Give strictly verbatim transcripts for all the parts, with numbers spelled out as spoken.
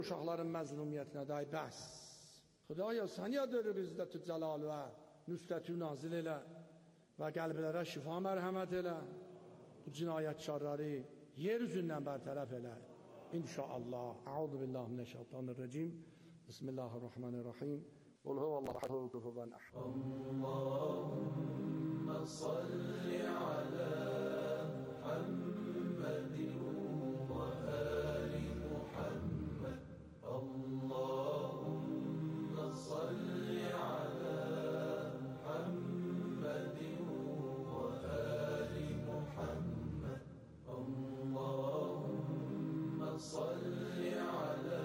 uşaqların məzlumiyyətinə dair bəhs. Xudaya sən yadırır izzət-ü cəlal və nüsrət-ü nazil elə və qəlblərə şifa mərhəmət elə. Bu cinayətkarları yer üzündən bərtərəf elə. İnşaallah. Əuzu billahi mineşşeytanirracim. Bismillahirrahmanirrahim. Qul huvallahu kufuven ahad. Allahumme salli ala Muhammedin ve ali Muhammed. Allahumme salli ala Muhammedin ve ali Muhammed. Allahumme salli ala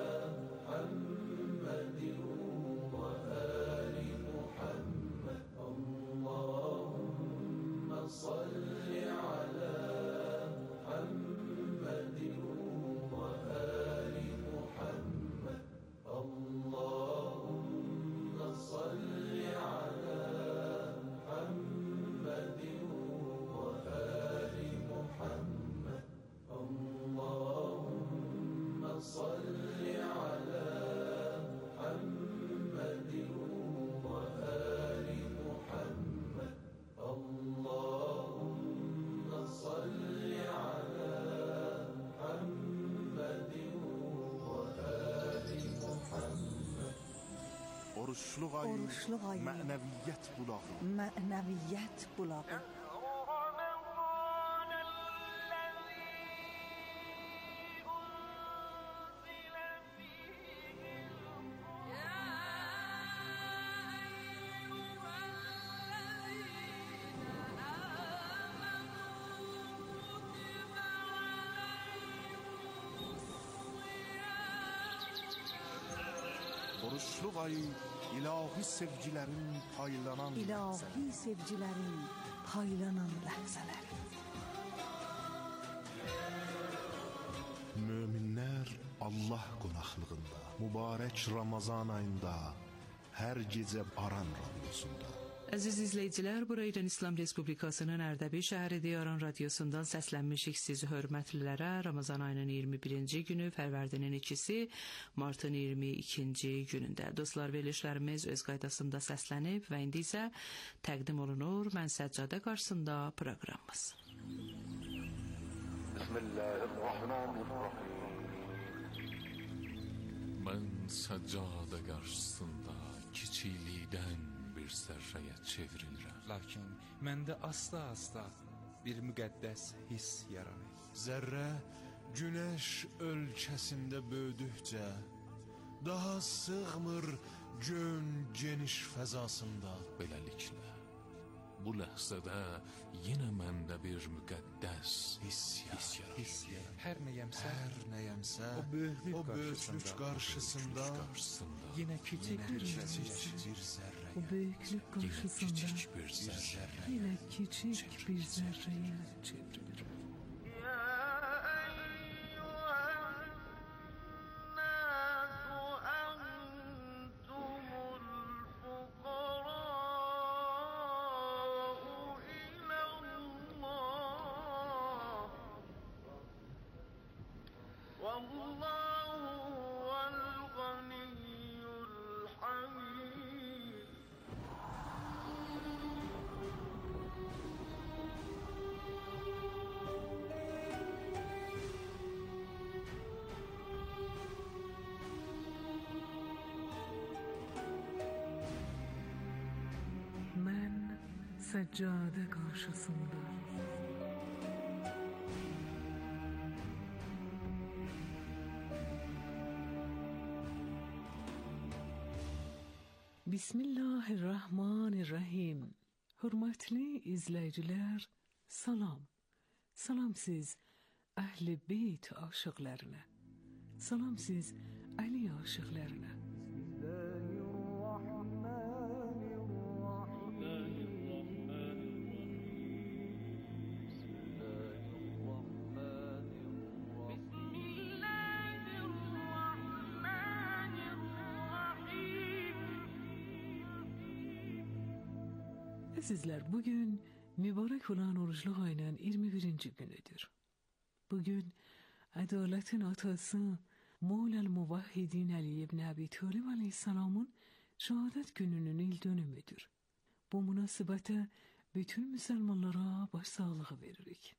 Muhammedin ve ali Muhammed. Allahumme salli ala Muhammedin ve ali Muhammed. Allahumme salli ala Muhammedin ve ali Muhammed. Allahumme salli ala Muhammedin ve ali Muhammed. Allahumme salli ala Muhammedin ve ali Muhammed. Oruçluq ayı, Oruçluq ayı, mənəviyyət bulağı, mənəviyyət bulağı. Oruçluq ayı ilahi sevgilərin paylanan İlahi sevgilərin paylanan ləhzələri. Möminlər Allah qonaqlığında, mübarək Ramazan ayında, hər gecə Aran radiosunda. Əziz izləyicilər, bura İran İslam Respublikasının Ərdəbil şəhəri Diyaran radiosundan səslənmişik sizi hörmətlilərə. Ramazan ayının iyirmi birinci günü, Fərvərdinin ikisi, Martın iyirmi ikinci günündə. Dostlar, verilişlərimiz öz qaydasında səslənib və indi isə təqdim olunur Mən Səccadə qarşısında proqramımız. Bismillahirrahmanirrahim. Mən Səccadə qarşısında kiçiklikdən bir zərrəyə çevrilirəm. Lakin məndə asta-asta bir müqəddəs hiss yaranır. Zərrə günəş ölkəsində böyüdükcə daha sığmır gön geniş fəzasında. Beləliklə, bu ləhzədə yenə məndə bir müqəddəs hiss yaranır. Hər nəyəmsə, Hər nəyəmsə, o böyüklük o böyüklük qarşısında, qarşısında yenə kiçik bir kiçik zərrə. bir zərrəyə, O böyüklük Yenə qarşısında kiçik bir zərrə yenə kiçik bir zərrəyə çevrilir. Mən Səccadə qarşısında Bismillahirrahmanirrahim. Hörmətli izləyicilər, salam. Salam siz Əhl-i Beyt aşıqlarına. Salam siz Əli aşıqlarına. Əzizlər, bugün mübarək olan oruçluq ayının iyirmi birinci günüdür. Bugün ədalətin atası Moğol el-Muvahhidin Ali ibn Abi Talib aleyhisselamın şehadet gününün il dönümüdür. Bu münasebete bütün Müslümanlara başsağlığı veririk.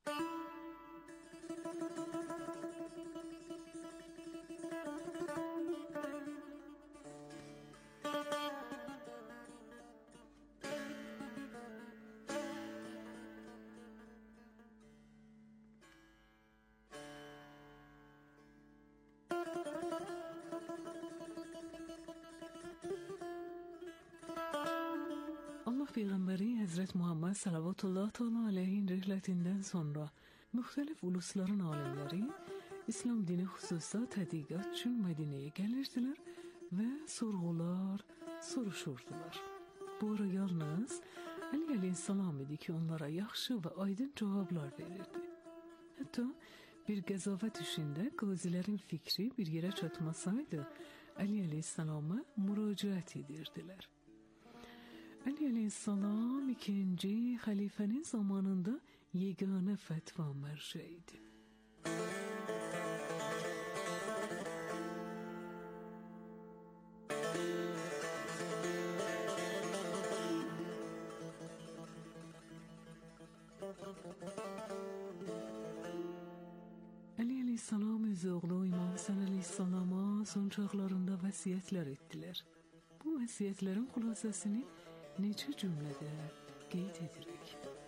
Peygamberi Hazret Muhammed sallallahu teala aleyhin rihletinden sonra muhtelif ulusların alimleri İslam dini hususda tədqiqat üçün Medine'ye gelirdiler ve sorgular soruşurdular. Bu ara yalnız Ali aleyhisselam idi ki onlara yaxşı ve aydın cevaplar verirdi. Hatta bir qəzavət işində qazilərin fikri bir yerə çatmasaydı Ali aleyhisselama müracaat edirdiler. Ali aleyhisselam ikinci halifenin zamanında yegane fetva merceğiydi. Ali aleyhisselam öz oğlu İmam Hasan aleyhisselama son çağlarında vəsiyyətlər ettiler. Bu vəsiyyətlərin xülasəsini neçə cümlədə qeyd edirik.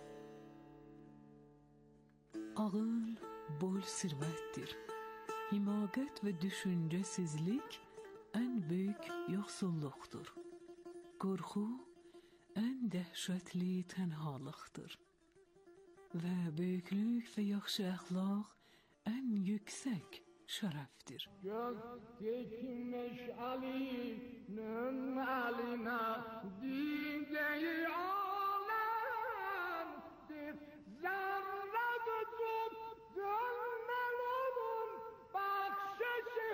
Ağıl bol sirvətdir. Himaqət və düşüncəsizlik ən böyük yoxsulluqdur. Qorxu ən dəhşətli tənhalıqdır. Və böyüklük və yaxşı əxlaq ən yüksək şərəfdir. Göz dikmiş Ali'nin eline dideyi alemdir. Zerre tutup gönlünün bakşışı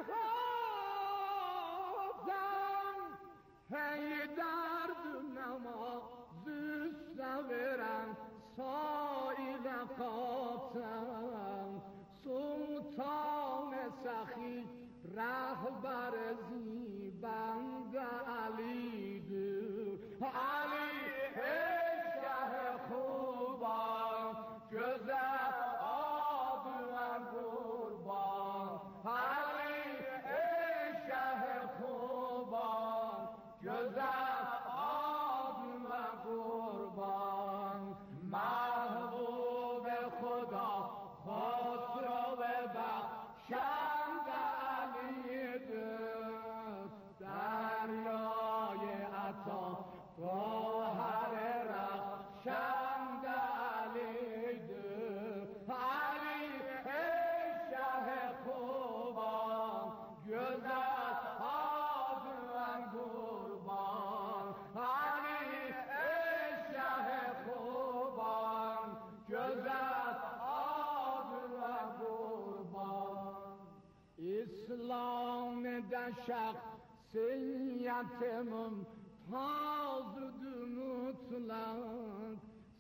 hazen. Heydar namazı severen saile katen. Sultan Sahi rahbar ziband Ali'dir. Ali ey şah kuban, güzel adına kurban. Ali ey şah kuban, güzel adına kurban. Mahbub Khuda Khosro ve Bakhshand Ali'dir. Deryay ata gohar rakhshand Ali'dir. Ali ey şah kuban, güzel adına kurban. Ali ey şah kuban, güzel adına kurban. İslam'da şahsiyetim tazdı mutlak.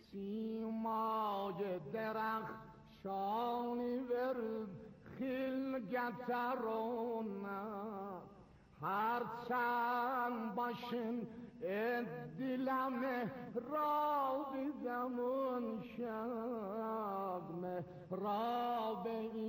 Simay derخشانی verib خلقت رونق. هرچند باشن دلم مهراب زمان شد. مهراب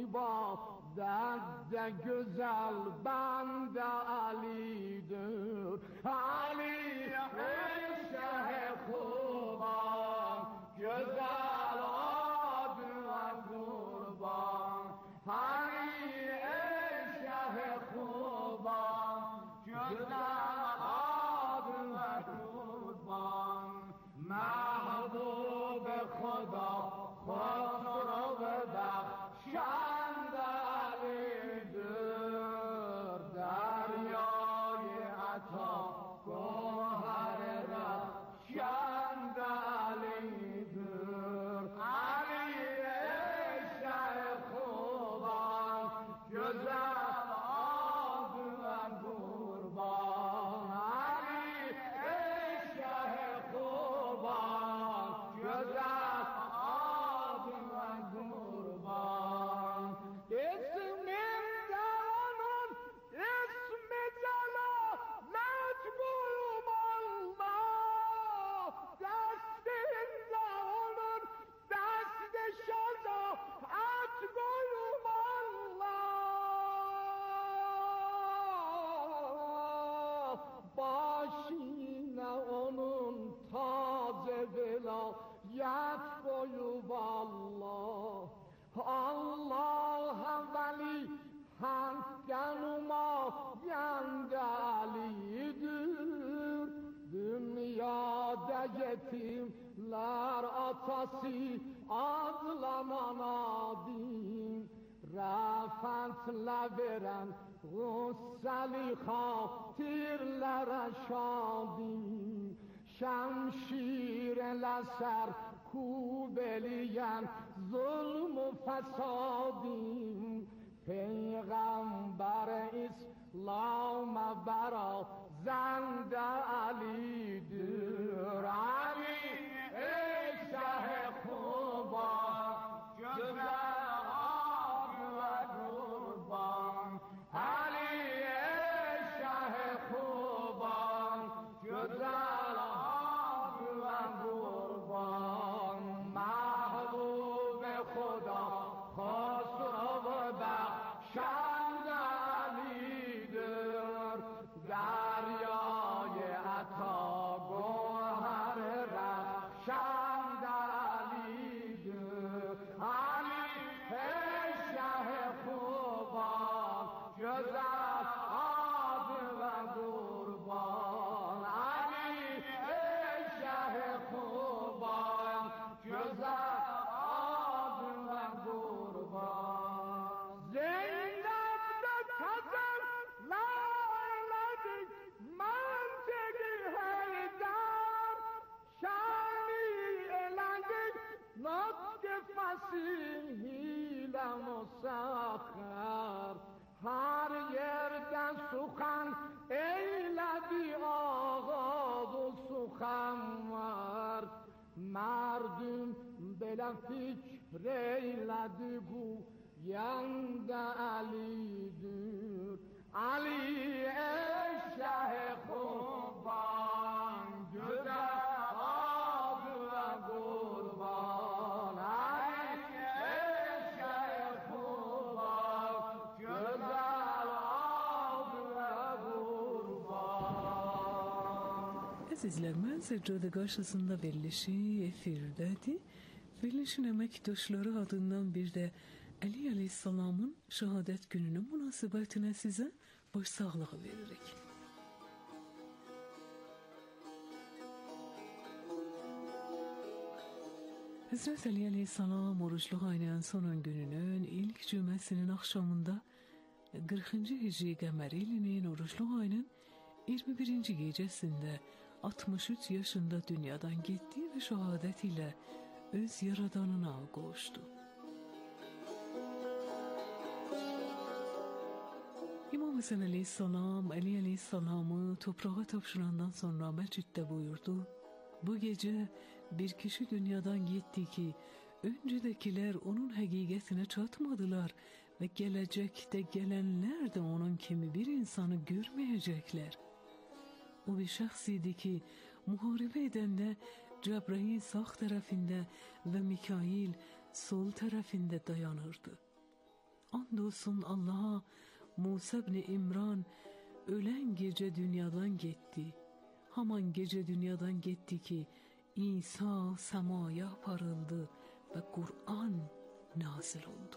عبادت güzel bende Ali'dir. Ali ey şah kuban, güzel adına kurban. Ali ey şah kuban, güzel adına kurban. Mahbub Khuda Khosro ve Bakhshand Ali'dir. Derya آیند علیdir. Dünyada yetimler atası adlanan adim. Rafantla veren gusseli hatirlere şadim. Şemşir eser kubeliyen zulmü fesadim. Peygamber İslam'a bera zende Ali'dir. Ali ey Şah-ı Kuba güzel ab ve kurban. Ali ey Şah-ı Kuba güzel ab ve kurban. Mahbub Khuda خسرو بخشند علیdir. دریای عطا گوهر رخشند علیdir. علی ای شه خوبان گذر آب و قربان. علی ای شه خوبان گذر hile musahhar. Her yerden sukan eyledi ağadı sukan var. Merdüm belə fikreyledi bu yanda Ali'dir. Ali ey Şah-ı Kuban güzel ab ve kurban. Əzizlər, mən Səccada qarşısında verilişi efirdədir. Verilişin əməkdaşları adından bir də Əli əleyhissalamın şəhadət gününün münasibətinə sizə başsağlığı veririk. Həzrət Əli əleyhissalam oruçluq ayının son gününün ilk cüməsinin axşamında qırxıncı Hicri qəməri ilinin oruçluq ayının iyirmi birinci gecəsində altmış üç yaşında dünyadan getdi və şəhadət ilə öz yaradanına qovuşdu. İmam Həsən əleyhissalam, Əli əleyhissalamı toprağa tapşırandan sonra məsciddə buyurdu: bu gecə bir kişi dünyadan getdi ki, öncədəkilər onun həqiqətinə çatmadılar və gələcəkdə gələnlər də onun kimi bir insanı görməyəcəklər. O bir şəxs idi ki, müharibə edəndə Cəbrayil sağ tərəfində və Mikail sol tərəfində dayanırdı. And olsun Allaha, Musa ibn İmran ölən gecə dünyadan getdi. Haman gecə dünyadan getdi ki, İsa səmaya aparıldı və Qur'an nazil oldu.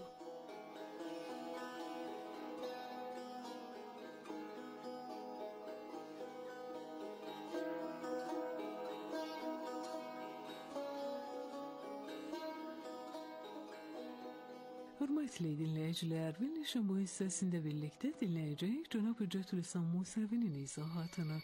Hörmətli dinləyicilər, verilişin bu hissəsində birlikdə dinləyəcəyik Cənab Hüccətülislam Musəvinin izahatını.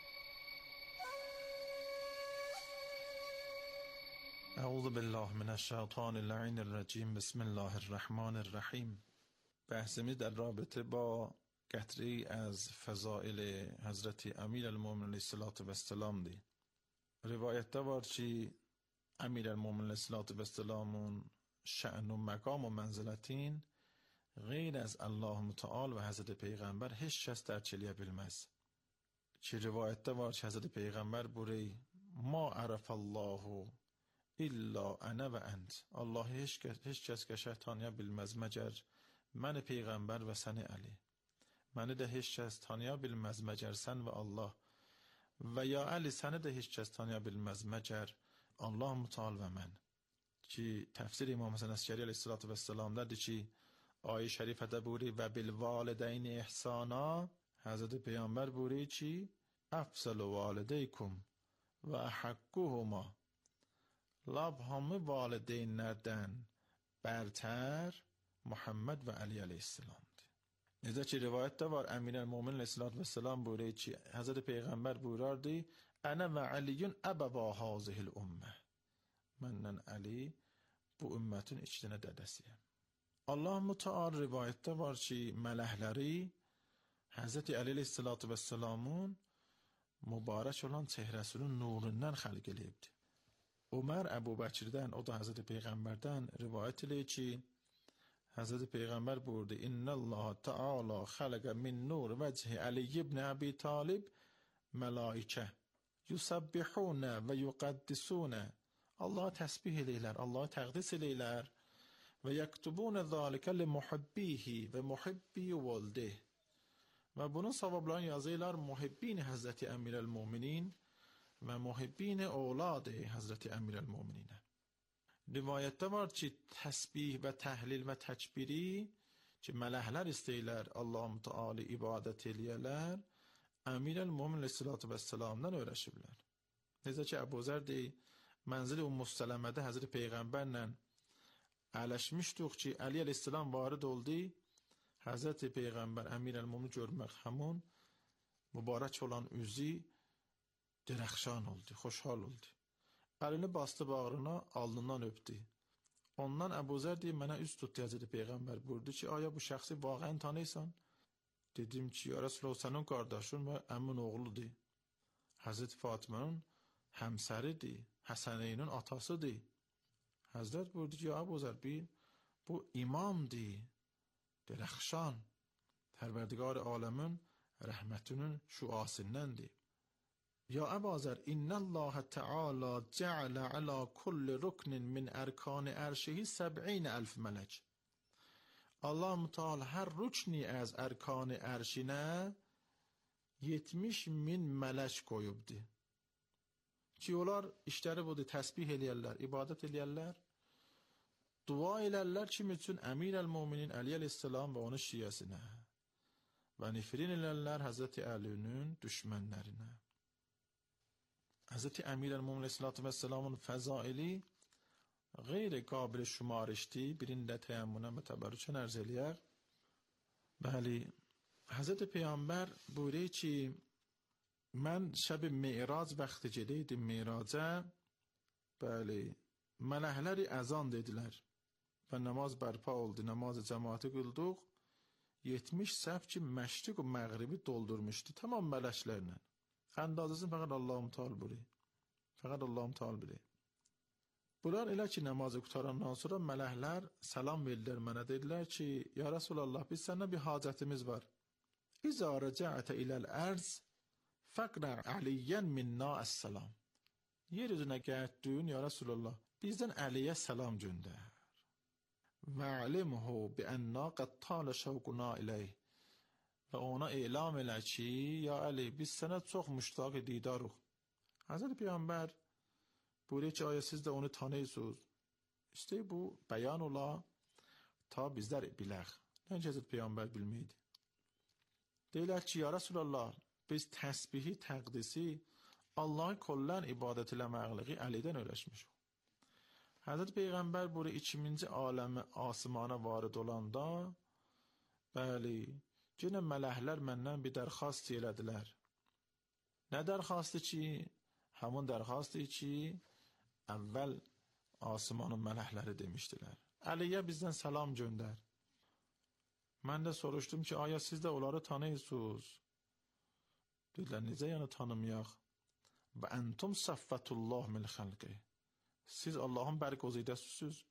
اعوذ بالله من الشیطان اللعین الرجیم. بسم الله الرحمن الرحیم. بحثمی در رابطه با قطری از فضائل حضرت امیر المومنین علیه الصلاة و السلام دی. روایت var ki امیر المومنین علیه الصلاة و السلامون شأن و مقام و منزلتین غیر از الله متعال و حضرت پیغمبر هیچ کس در چلیه bilmez. Ki rivayette var ki Hazreti Peygamber burayı ma araf Allahu illa ana ve ent. Allah hiç, hiç kes keşeh tanıya bilmez mecer mən Peygamber ve seni Ali. Məni də hiç kes tanıya bilmez mecer sen ve Allah. Ve ya Ali seni də hiç kes tanıya bilmez mecer Allah Muteal ve mən. Ki tefsir İmam Hasan Əskəri aleyhissalatu vesselam derdi ki ayet-i şerifede buyuruyor ve bil valideyn ihsana. Hazreti Peygamber buyuruyor ki افضل والدیکم و احقهما lab hamı valideynlərdən bərtər Muhammed və Ali aleyhisselamdır. Necə ki rivayətdə var, Əmir-el-Mömin aleyhisselatü vesselam buyuruyor ki Hazreti Peygamber buyurardı Ənə və Əliyyün əbəba hazihil ümmə. Məndən Ali bu ümmətin iki dənə dədəsiyəm. Allah Müteal rivayətdə var ki mələkləri Hazreti Ali aleyhisselatü vesselamın mübarək olan çehrəsinin nurundan xəlq eləyibdi. Ömər Əbu Bəkirdən, o da Hazreti Peyğəmbərdən rivayət eləyir ki, Hazreti Peyğəmbər buyurdu, İnnəllaha Teala xələqə min nur vəchi Ali ibn Əbi Talib mələikə yusabbihunə və yuqaddisunə. Allah təsbih eləyirlər, Allah təqdis eləyirlər və yaktubunə zəlikə li muhibbihi və muhibbi vəldih. Və bunun savablarını yazırlar muhibbin Hazreti Əmir-el-Möminin və muhibbin oğladı Hazreti Əmir-el-Mömininə. Rivayətdə var ki, təsbih və təhlil və təkbiri ki, mələklər istəyirlər, Allah-u Teala ibadət eləyərlər, Əmir-el-Mömin aleyhissalatu vesselamdan öyrəşiblər. Necə ki, Əbu Zər deyir, mənzili Ümmü Sələmədə Hazreti Peyğəmbərlə ələşmişdik ki, Ali aleyhissalam varid oldu, Hazreti Peyğəmbər Əmir-el-Mömin görmək həmun mübarək olan üzü dirəxşan oldu, xoşhal oldu. Əlini bastı bağrına, alnından öpdü. Ondan Əbu Zər deyir, mənə üz tutdu Hazreti Peyğəmbər buyurdu ki, aya bu şəxsi vaqən tanıysan? Dedim ki, ya Resulullah, sənin qardaşın və əmin oğludur. Hazreti Fatımanın həmsəridir, Həsəneynin atasıdır. Həzrət buyurdu ki, ya Əbu Zər, bil, bu imamdır. Dirəxşan, Pərverdigar aləmin rəhmətinin şüasindəndir. Ya Əbu Zər, İnnəlləhə Teala cəalə alə kulli ruknin min ərkani ərşihi səb'in əlf mələk. Allah Müteal hər rükni az ərkani ərşinə yetmiş min mələk qoyubdur. Ki, onlar işləri budur, təsbih eləyərlər, ibadət eləyərlər, dua elərlər kim üçün? Əmir-el-Möminin Ali aleyhisselam və onun şiyəsinə və nifrin elərlər Hazreti Əlinin düşmənlərinə. Hazreti Əmir-el-Mömin aleyhissalatu vesselamın fəzaili qeyri qabil şumarişdi, birində təyəmmünə və təbərrükən ərz eləyər. Bəli, Hazreti Peyğəmbər buyuruyor ki, mən şəb-i Mi'rac vaxtı gedəydim Mi'racə, bəli, mələkləri əzan dedilər və namaz bərpa oldu, namazı cəmaati qıldıq, yetmiş səhv ki, məşriq və məğribi doldurmuşdu, tamam mələklərlə. Əndazısını fəqət Allah-u Teala bilir. Fəqət Allah-u Teala bilir. Bunlar elə ki, namazı qutarandan sonra mələklər salam verdilər mənə, dedilər ki, ya Resulallah, biz səndən bir hacətimiz var. İzə rəcəətə iləl ərz fəqrə əliyyən minna əs-salam. Yer üzünə gəldin, ya Resulallah, bizdən Əliyə salam göndər. Və alimhu bi ənna qad talə şəvquna iləyh. Və ona elam elə ki, ya Əli, biz sənə çox müştaq didarıq. Hazreti Peyğəmbər buyuruyor ki, aya siz də onu tanıyırsınız. İşte bu bəyan ola, ta bizlər bilək. Nəinki Hazreti Peyğəmbər bilməydi. Deyilər ki, ya Resulallah, biz təsbihi, təqdisi, Allah'ı kollən ibadət eləməqliği Əlidən öyrəşmişik. Hazreti Peyğəmbər buyuruyor, ikinci aləmi asmana varid olanda, bəli, yenə mələklər məndən bir dərxast elədilər. Nə dərxastı ki? Həmin dərxastı ki, əvvəl asmanın mələkləri demişdilər. Əliyə bizdən salam göndər. Mən də soruşdum ki, aya siz də onları tanıyırsınız? Dedilər, necə yəni tanımayaq? Və əntum səffətullah mil xəlqi. Siz Allahın bərqozidəsiniz.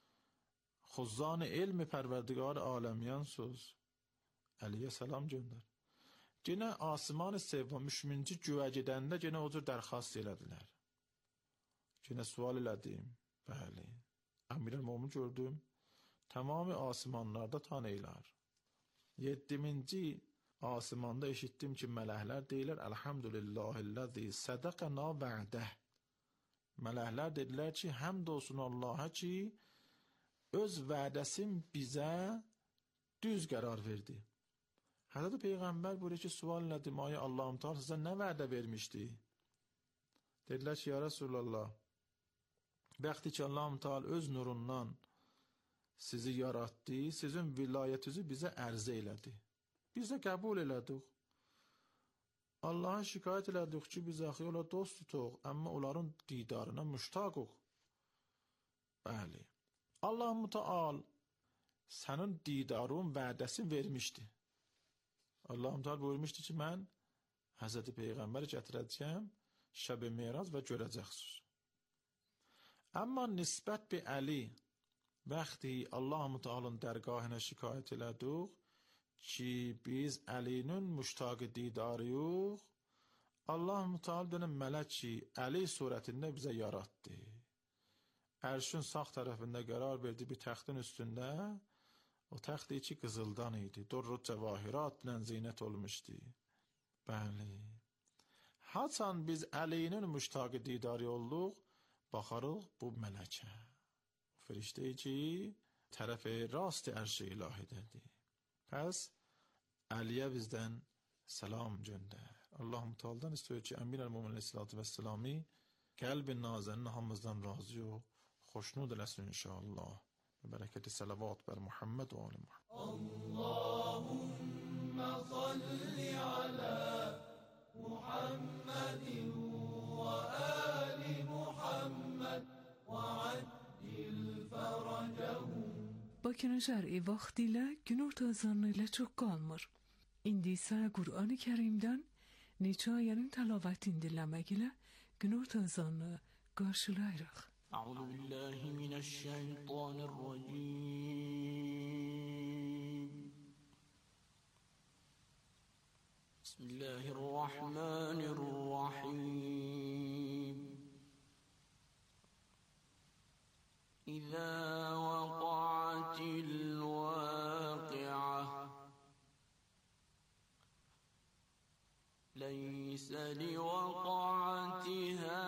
Xuzzan elmi pərverdigar aləmiyansınız. Əliyə salam göndər. Yenə asman-ı sevvam üçüncü güyə gedəndə yenə o cür dərxast elədilər. Yenə sual elədim. Bəli. Əmir-el-Mömin gördüm. Tamamı asmanlarda tanıyırlar. Yeddiminci asmanda eşitdim ki, mələklər deyirlər, Elhamdülillahilləzi sədəqəna və'dəh. Mələklər dedilər ki, həmd olsun Allah'a ki, öz vədəsin bizə düz qərar verdi. Hazreti Peygamber buraya sual elədi, maya Allah'ım Teala sizə nə vədə vermişdi? Dedilər ki, ya Resulallah, bəxti ki Allah'ım Teala öz nurundan sizi yarattı, sizin vilayətinizi bizə ərzə elədi. Biz də qəbul elədik. Allah'a şikayət elədik ki, biz axı ola dost tutuq, amma onların didarına müştaqıq. Bəli. Allah-u Teala sənin didarın vədəsi vermişdi. Allah-u Teala buyurmuşdu ki, mən Hazreti Peyğəmbəri gətirəcəyəm, şəb-i Meraz və görəcəksiniz. Amma nisbət bi Əli, vaxtı Allah-u Teala'nın dərgahına şikayət elədik ki, biz Əlinin müştaqı didarıyıq, Allah-u Teala dönəm mələk ki, Əli surətində bizə yarattı. Ərşin sağ tərəfində qərar verdi bir təxtin üstündə. O təxt içi qızıldan idi. Durru cəvahiratla zinət olmuşdu. Bəli. Haçan biz Əlinin müştaqı didarı olduq, baxarıq bu mələkə. Firiştə ki, tərəfi rast ərşi ilahidədir. Pəs, Əliyə bizdən salam göndər. Allah-u Teala'dan istiyor ki, Əmir-əl-Müminin Aleyhisselatü Vesselam'ı qəlb-i nazənin hamımızdan razı yox. خوشنود لسن إن شاء الله ببركة الصلوات بر محمد وآل محمد. اللهم صل على محمد وآل محمد وعجل فرجهم. Bakın şer'i vaktiyle gün ortazanıyla çok kalmır. İndi ise Kur'an-ı Kerim'den neçə ayənin təlavətini dinləmək ilə gün ortazanını qarşılayırıq. أعوذ بالله من الشيطان الرجيم. بسم الله الرحمن الرحيم. إذا وقعت الواقعة ليس لوقعتها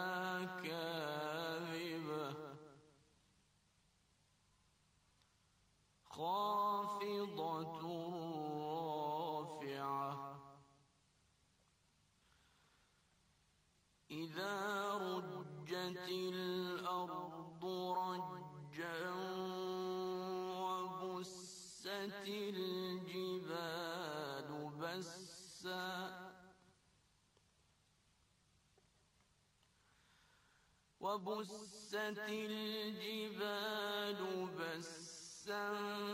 كاذبة خافضة رافعة إذا رجت الأرض رجا وبست الجبال بسا وبست الجبال بسا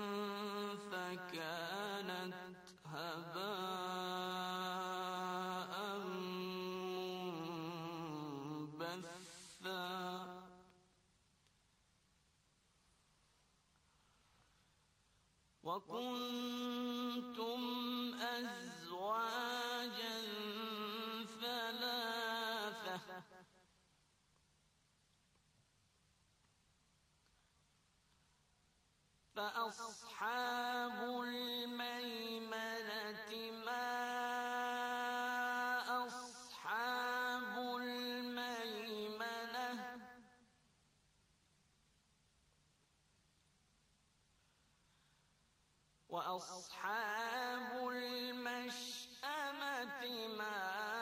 فكانت هباء منبثا وكنتم أزواجا ثلاثة فأصحاب الميمنة ما أصحاب الميمنة وأصحاب المشأمة ما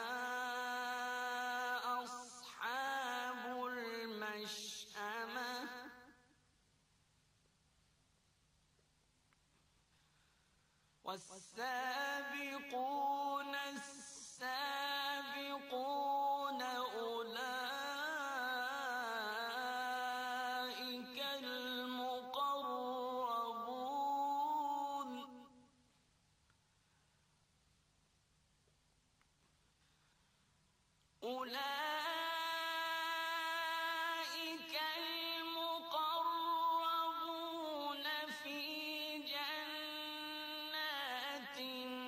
أصحاب المشأمة والسابقون السابقون أولئك المقربون أولئك المقربون في جنات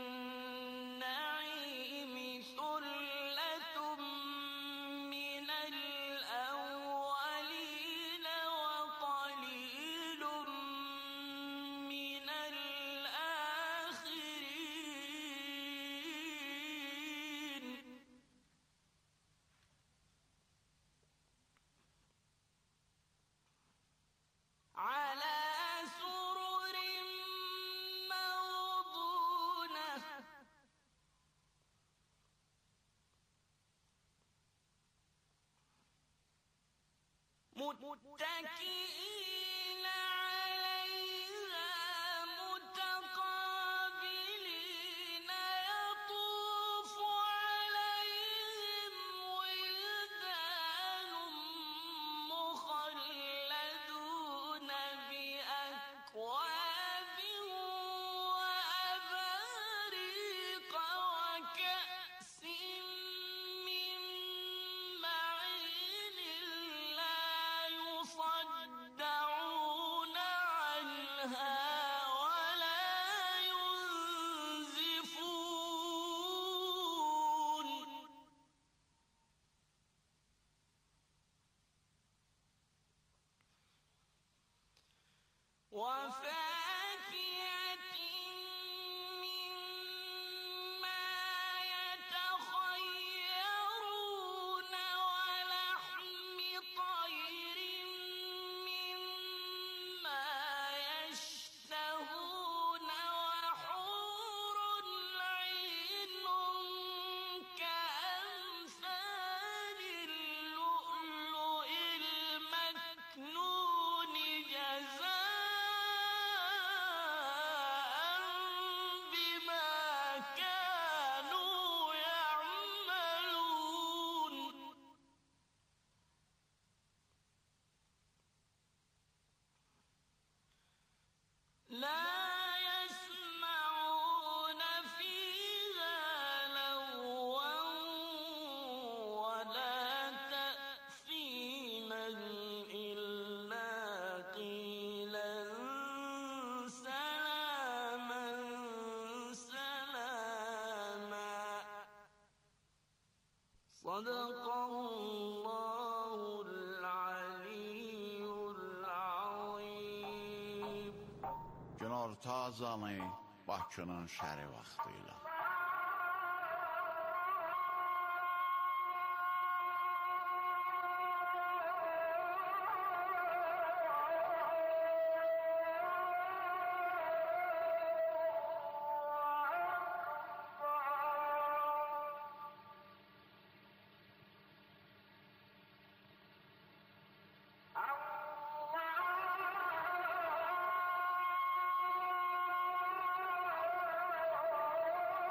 النعيم ثلة من الأولين وقليل من الآخرين متكئين عليها متقابلين يطوف عليهم ولدان مخلدون بأكواب وأباريق وكأس من معين لا يصدعون عنها ولا ينزفون وفاكهة مما يتخيرون ولحم طير مما يشتهون وحور عين كأمثال اللؤلؤ المكنون جزاء بما كانوا يعملون لا يسمعون فيها لغوا ولا تأثيما إلا قيلا سلاما سلاما صدق الله العلي العظيم. Günorta azanı Bakının şəri vaxtıyla. Allah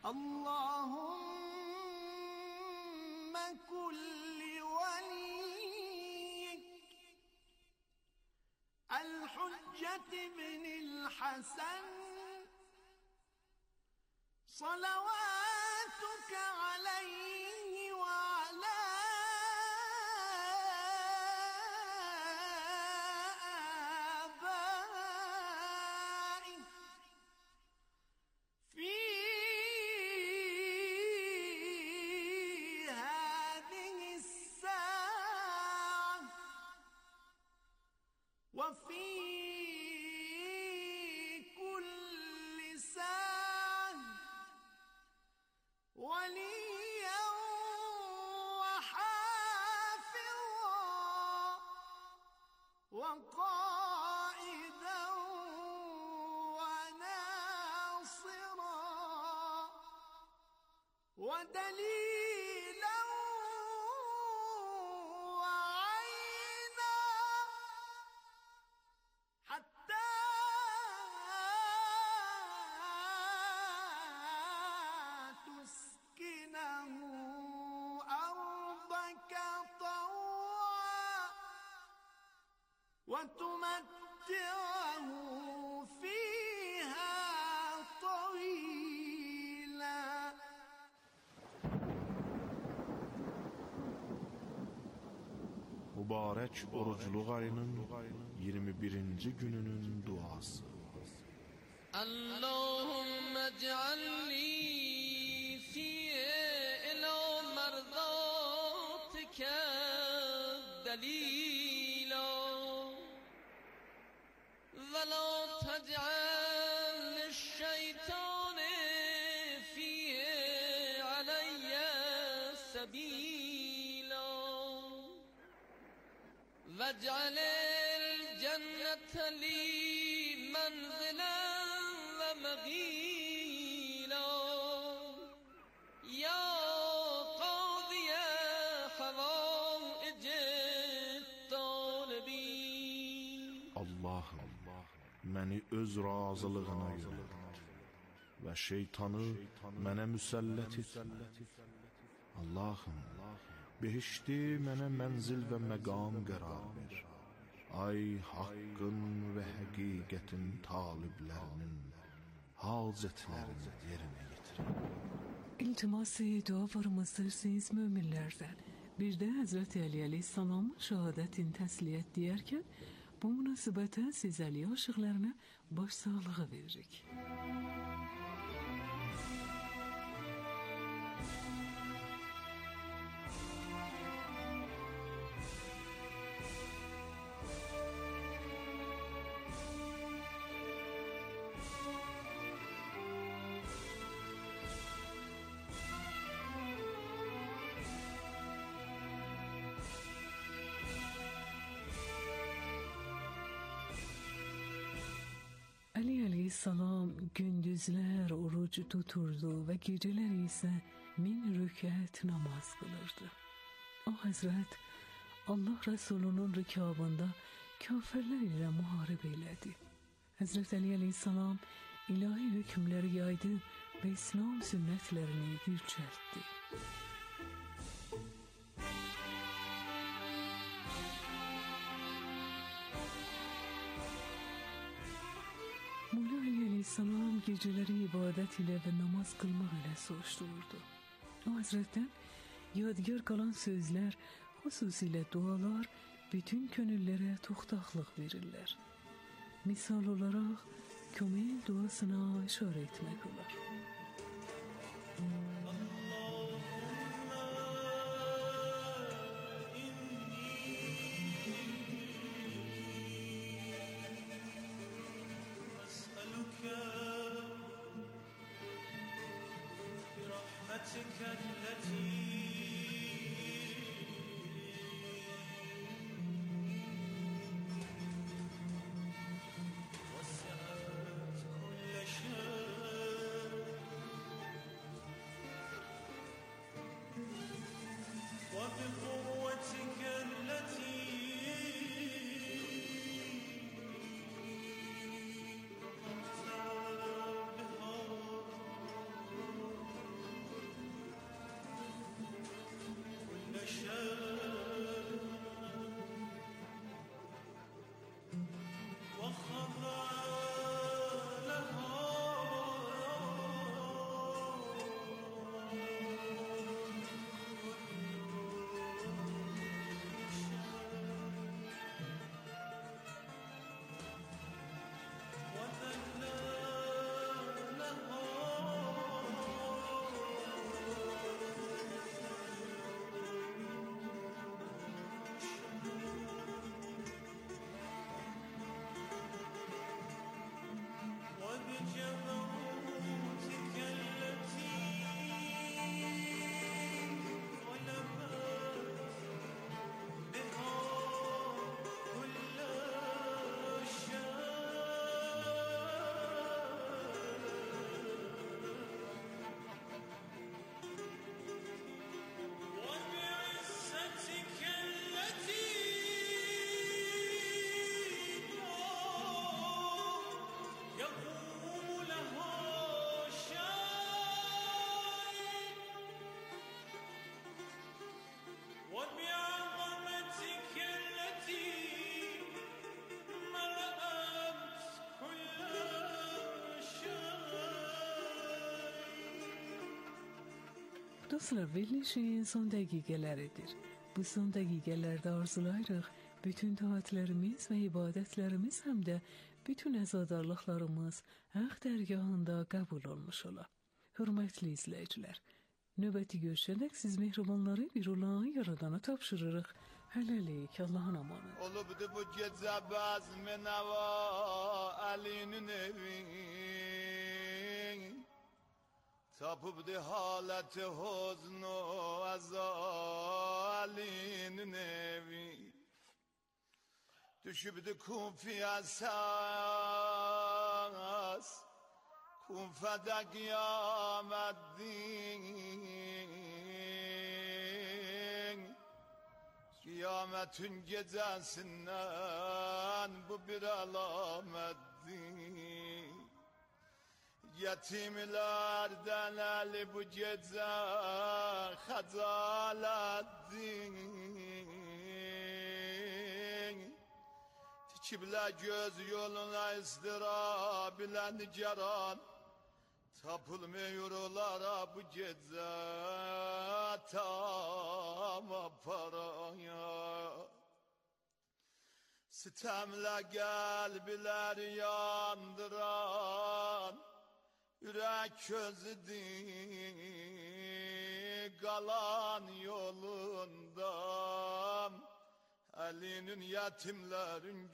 اللهم كن لوليك الحجة بن الحسن صلواتك عليه وعلى آبائه في هذه الساعة وفي كل ساعة وليا وحافظا وقائدا وناصرا ودليلا وعينا حتى تسكنه أرضك طوعا وتمتعه فيها طويلا. Mübarek oruçluq ayının iyirmi birinci gününün duası. اللهم اجعلني فيه إلى مرضاتك دليلا ولا تجعل للشيطان فيه علي سبيلا واجعل الجنة لي منزلا ومغيلا يا قاضي حوائج الطالبين. Allah'ım məni öz razılığına yönəlt və şeytanı mənə müsəllət et. Allah'ım behişti mənə mənzil və məqam qərar ver. Ay haqqın və həqiqətin taliblərinin hacetlerini yerine getirin. İltiması dua varımızdırsınız müminlerden. Bir de Hazreti Ali Aleyhisselam'ın şehadetin tesliyet diyerken bu münasebete siz Ali aşıklarına başsağlığı veririk. Ali Aleyhisselam gündüzler oruç tuturdu ve geceler ise min rükût namaz kılırdı. O Hazret Allah Resulü'nün rikabında kafirler ile muharebe eyledi. Hazreti Ali Aleyhisselam ilahi hükümleri yaydı ve İslam sünnetlerini yüceltti. Mola Ali Aleyhisselam geceleri ibadet ile ve namaz kılmak ile soruştururdu. O Hazretten yadigar kalan sözler, hususiyle dualar bütün gönüllere toxtaqlıq verirler. Misal olarak kömel duasına işaret etmek olar. Dostlar, verilişin son dəqiqələridir. Bu son dəqiqələrdə arzulayırıq bütün taatlərimiz və ibadətlərimiz həm də bütün əzadarlıqlarımız Haq dərgahında qəbul olmuş ola. Hörmətli izləyicilər, növbəti görüşənək siz mehribanları bir olan Yaradana tapşırırıq. Hələlik, Allahın amanı. Olubdu bu gecə bəzmi nəva Əlinin evi, tapıbdı haləti hoznu əza Əlinin evi, düşübdü kufi əsas, kufədə qiyamətdin. Kıyametin gecesinden bu bir alamettir. Yetimlerden eli bu gece hazalettin. Tikibler göz yoluna ızdırap ile niceran, tapılmıyorlara bu gece tama paraya. Sitemle kalbiler yandıran yürek közüdür kalan yolundan, elinin yetimlerin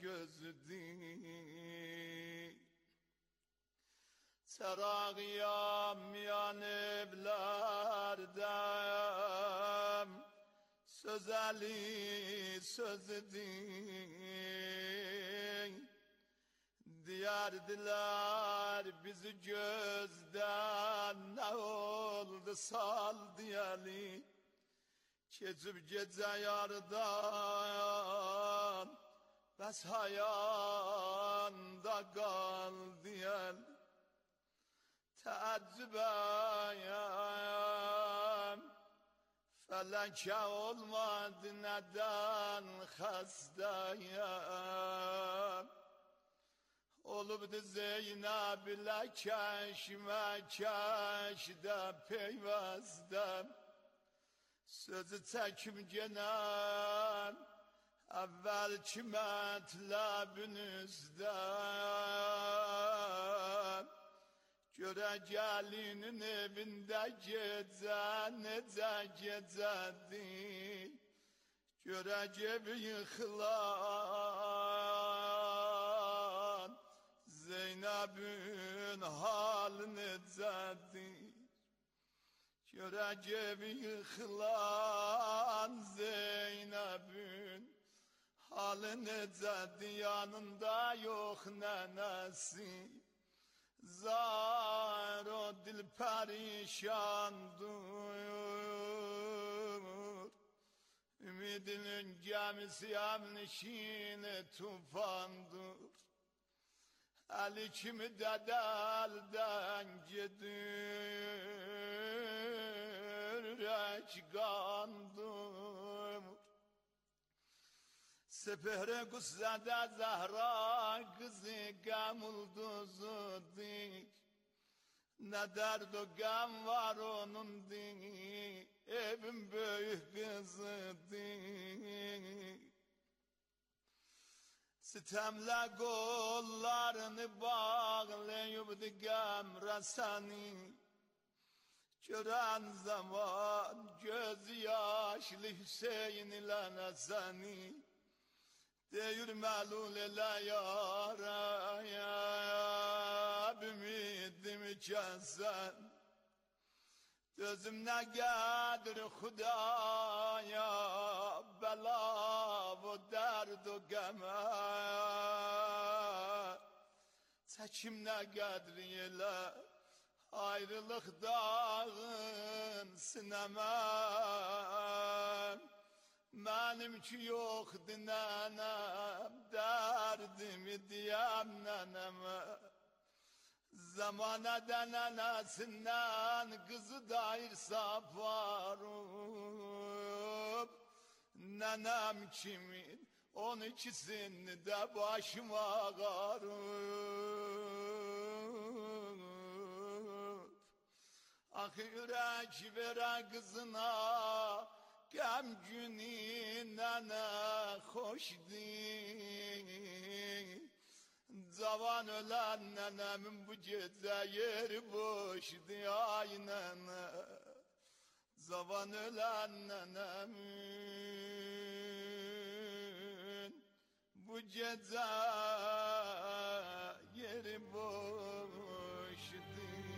gözüdür. Serag yanmayan evlerdem söz eli sözüdür. Diyerdiler bizi gözden, ne oldu sal diyeli. Keçip gece yardan bes hayanda kal diyeli. Teaccübeyim feleke olmadı neden hastayım. Olubdu Zeynep ile keşme keşde peyvəzdəm. Sözü çəkim genəm əvvəlki mətləbinizdən. Göre gelinin evinde gece nece gecedir. Göre cebi yıkılan Zeynep'in hali necedir. Göre cebi yıkılan Zeynep'in hali necedir. Yanında yok nenesi. Zar o dil perişandır. Ümidinin gemisi emnişini tufandır. Ali kimi dedelden gidir ekgandır. Sepehre gussede Zahra kızı gamulduzudik. Ne derd o gam var onun dik, evin büyük kızıdik. Sitemle kollarını bağlayıp gam rasani. Gören zaman göz yaşlı Hüseyin ile Hasan'ı. Deyir melul ile yara ya bümidimi kensen. Gözüm ne gedir Hudaya bela bu derd o gemer. Çekim ne gedir ile ayrılık dağın sinemem. Benimki yoktu nenem, derdimi diyem neneme. Zamanada nenesinden kızı dair saparım. Nenem kimin, on ikisini de başıma ağarım. Ahirek vere kızına gem gününe hoş değil. Zavan ölen nenemin bu gece yeri boşdu aynen. Zavan ölen nenemin bu gece yeri boşdu.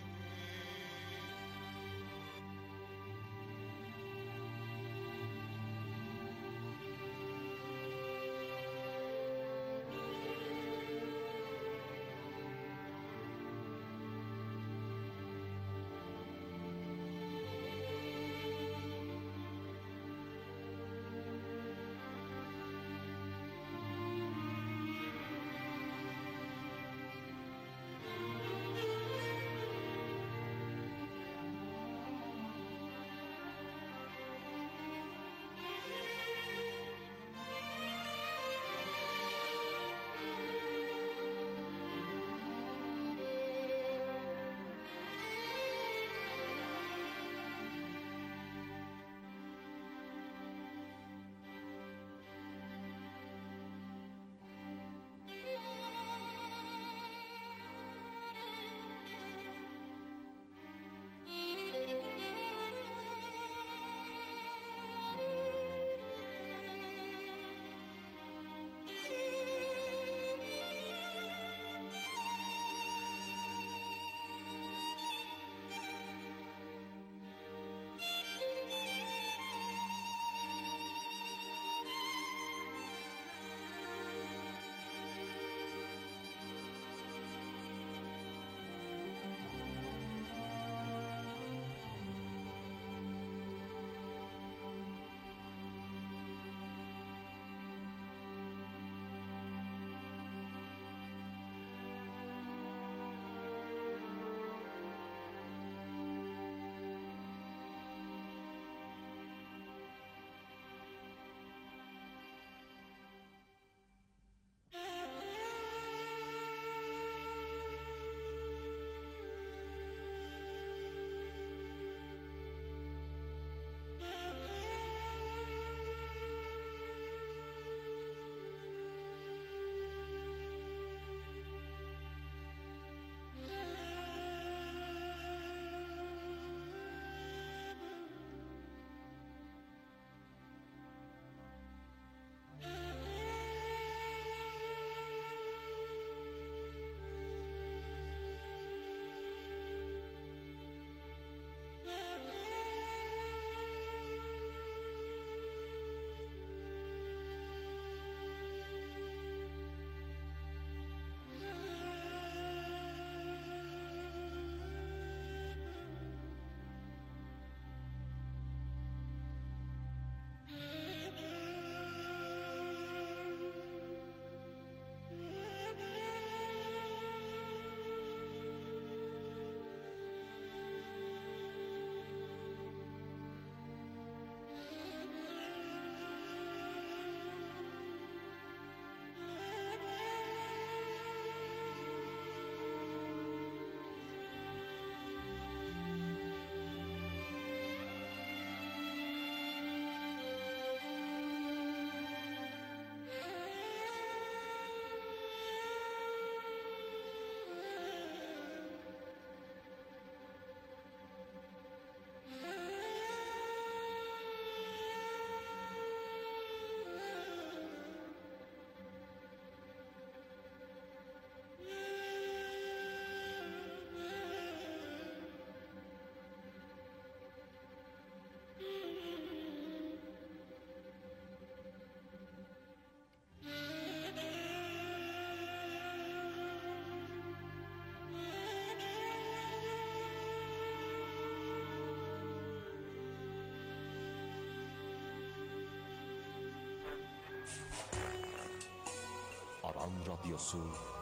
Aran Radyosu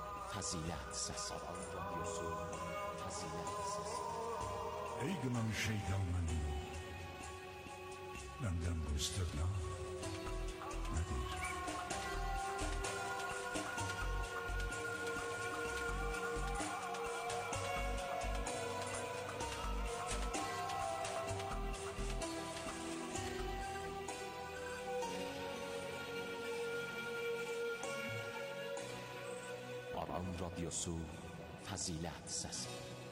Fazilet Sesi. Aran Radyosu Fazilet Sesi. Ey gınan şeytanın benden bu istirna nedir? radyosu Fəzilət Səsi.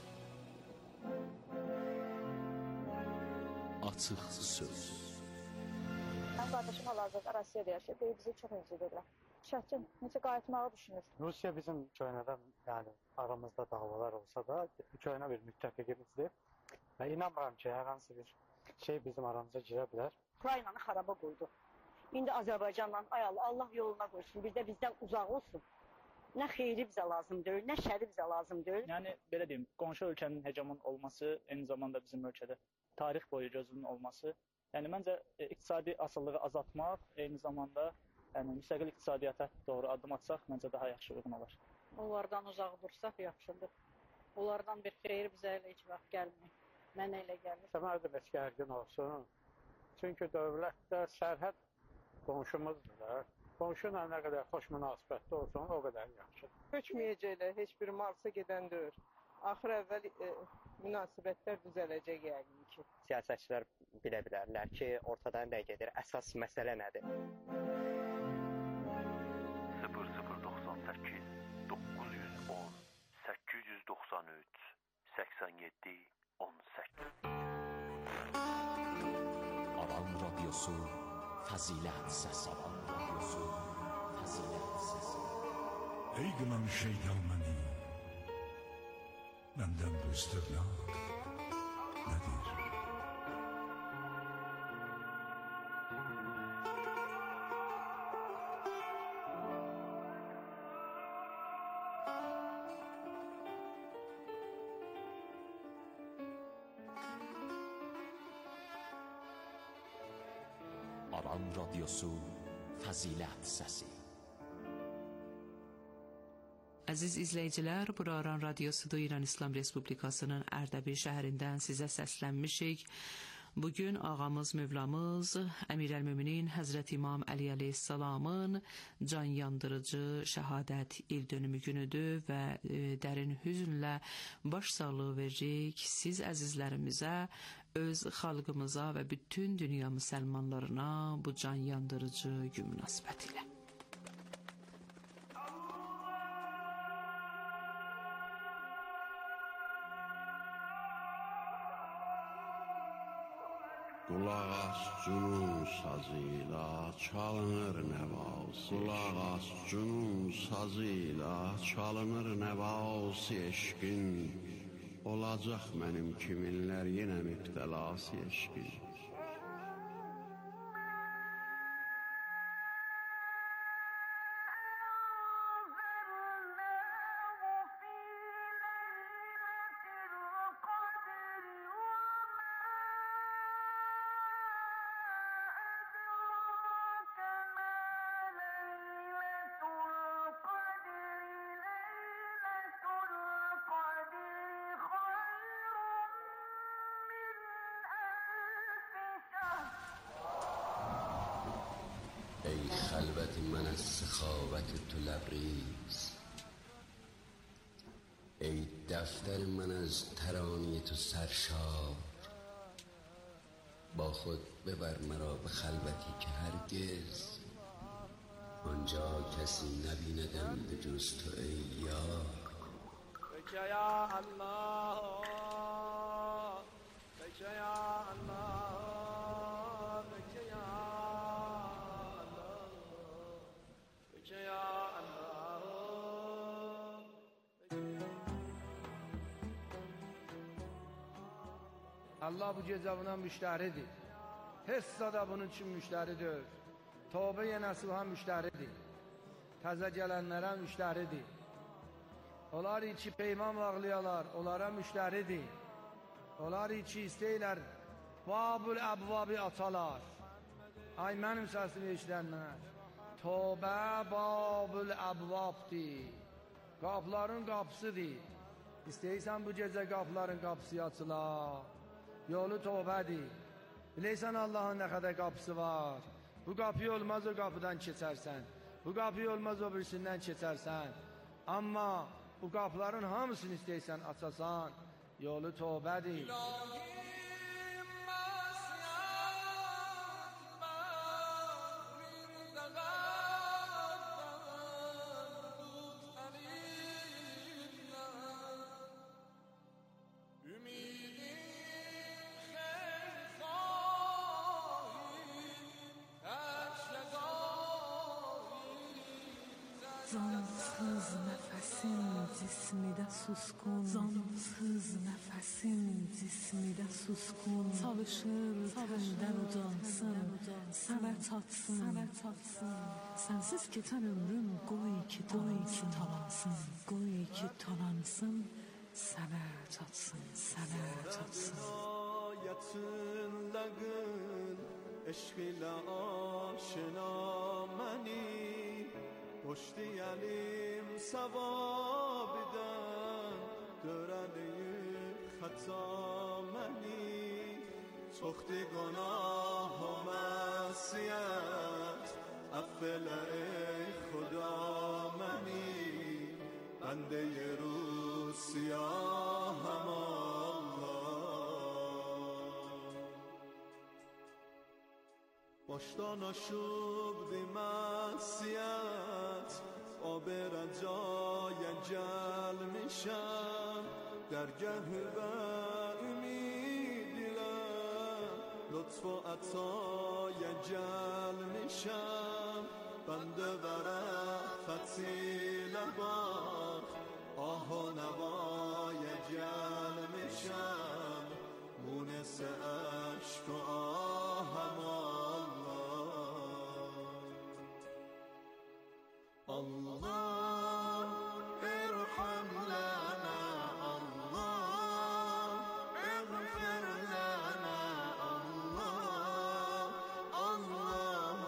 Açıq söz. Mən qardaşım hal-hazırda Rusiyada yaşayır. Deyir, bizi çox incidirlər. Şəhkin, necə qayıtmağı düşünür? Rusiya bizim köynədən, yəni aramızda davalar olsa da, köynə bir müttəfiqimizdir. Və inanmıram ki, hər hansı bir şey bizim aramıza girə bilər. Ukraynanı xaraba qoydu. İndi Azərbaycanla, ay Allah, Allah yoluna qoysun, bir də bizdən uzaq olsun. Nə xeyri bizə lazım deyil, nə şəri bizə lazım deyil. Yəni, belə deyim, qonşu ölkənin hegemon olması, eyni zamanda bizim ölkədə tarix boyu gözünün olması, yəni məncə e, iqtisadi asıllığı azaltmaq, eyni zamanda yəni, müstəqil iqtisadiyyata doğru addım atsaq, məncə daha yaxşı uyğun olar. Onlardan uzaq dursaq yaxşıdır. Onlardan bir xeyir bizə elə heç vaxt gəlmir. Mənə elə gəlir. Səmərdir heç gərgin olsun. Çünki dövlətdə sərhəd qonşumuzdur da. Qonşu ilə nə qədər xoş münasibətli olsun, o qədər yaxşı. Köçməyəcəklər, heç bir Marsa gedən deyil. Axır əvvəl e, münasibətlər düzələcək yəqin ki. Siyasətçilər bilə bilərlər ki, ortadan nə gedir, əsas məsələ nədir? sıfır sıfır doxsan səkkiz doqquz yüz on səkkiz yüz doxsan üç səksən yeddi on səkkiz. Aran radyosu Fəzilət Səsi. Aran radyosu Fəzilət Səsi. Ey qınan şeytan məni, məndən bu istirnaq nədir? Aran radyosu Fəzilət Səsi. Əziz izləyicilər, bura Aran radyosudur. İran İslam Respublikasının Ərdəbil şəhərindən sizə səslənmişik. Bugün ağamız, Mövlamız, Əmirəl-Möminin Həzrət İmam Əli əleyhissalamın can yandırıcı şəhadət il dönümü günüdür və e, dərin hüznlə başsağlığı veririk siz əzizlərimizə, öz xalqımıza və bütün dünya müsəlmanlarına bu can yandırıcı gün münasibətilə. Qulaq as cünun sazıyla çalınır nəvası. Qulaq as cünun sazıyla çalınır nəvası eşqin. Olacaq mənim kiminlər yenə mübtəlası eşqin. خلوت من از سخاوت تو لبریز، ای دفتر من از ترانه تو سرشار، با خود ببر مرا به خلوتی که هرگز آنجا کسی نبیندم به جز تو ای یار. بک یا الله، بک یا الله، بک یا الله، بک یا الله. Allah bu gecə buna müştəridir. Hessa da bunun üçün müştəridir. Tövbə-i nasuha müştəridir. Təzə gələnlərə müştəridir. Onlar ki peyman bağlayalar, onlara müştəridir. Onlar ki istəyirlər babul əbvabi atalar. Ay mənim səsimi eşidənlər. Tövbə babul əbvabdir. Qapıların qapısıdır. İstəyirsən bu gecə qapıların qapısı açılar. Yolu tövbədir. Bilirsən Allahın nə qədər qapısı var. Bu qapı olmaz o qapıdan keçərsən. Bu qapı olmaz o birisindən keçərsən. Amma bu qapıların hamısını istəyirsən açasan, yolu tövbədir. Zansız nefesin cismide suskun, zansız nefesin cismide suskun. Çalışır tenden ucansın, sənə çatsın, sənə çatsın. Sensiz keçən ömrüm qoy ki talansın, talansın, qoy ki talansın, sənə çatsın, sənə çatsın. Yatın lagın, eşqilə aşina məni, پشتیالیم ثوابدن دورده خطا منی سختی گناه و معصیت افل ای خدا منی بنده روز سیاهم الله باشتان آشوب دی معصیت آب رجای جل میشم درگه و امیدیلم لطف و عطای جل میشم بنده و رفتی لباخ آه و نوای جل میشم مونس عشق و آهم الله ارحم لنا الله اغفر لنا الله الله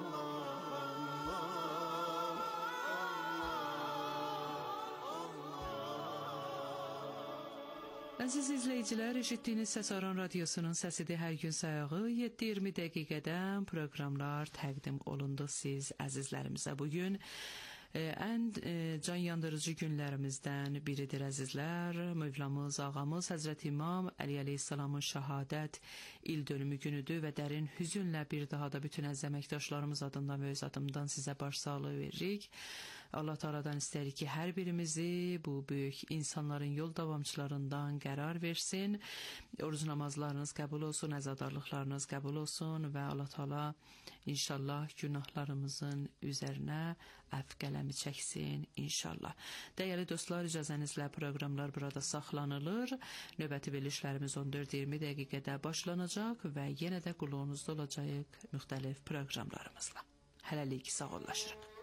Əziz izləyicilər, eşitdiyiniz Səs Aran Radiosunun səsidir. Hər gün sayağı yeddi iyirmi dəqiqədən proqramlar təqdim olundu siz əzizlərimizə. Bugün ən can yandırıcı günlərimizdən biridir əzizlər. Mövlamız, ağamız Həzrət İmam Əli əleyhissalamın şəhadət il dönümü günüdür və dərin hüzünlə bir daha da bütün əziz əməkdaşlarımız adından və öz adımdan sizə başsağlığı veririk. Allah Teala'dan istəyirik ki, hər birimizi bu böyük insanların yol davamçılarından qərar versin. Oruc namazlarınız qəbul olsun, əzadarlıqlarınız qəbul olsun və Allah Teala inşallah günahlarımızın üzərinə əfv qələmi çəksin inşallah. Dəyərli dostlar, icazənizlə proqramlar burada saxlanılır. Növbəti verilişlərimiz on dörd iyirmi dəqiqədə başlanacaq və yenə də qulluğunuzda olacaq müxtəlif proqramlarımızla. Hələlik sağollaşırıq.